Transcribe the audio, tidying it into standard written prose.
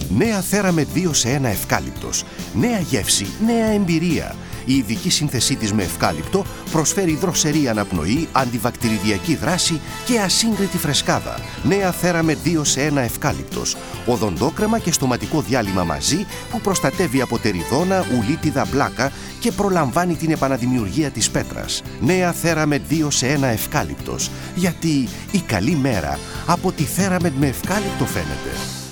Νέα Θέραμετ 2 σε 1 ευκάλυπτος. Νέα γεύση, νέα εμπειρία. Η ειδική σύνθεσή της με ευκάλυπτο προσφέρει δροσερή αναπνοή, αντιβακτηριδιακή δράση και ασύγκριτη φρεσκάδα. Νέα Θέραμετ 2 σε 1 ευκάλυπτος. Οδοντόκρεμα και στοματικό διάλειμμα μαζί που προστατεύει από τεριδόνα, ουλίτιδα, μπλάκα και προλαμβάνει την επαναδημιουργία της πέτρας. Νέα Θέραμετ 2 σε 1 ευκάλυπτος. Γιατί η καλή μέρα από τη Θέραμετ με ευκάλυπτο φαίνεται.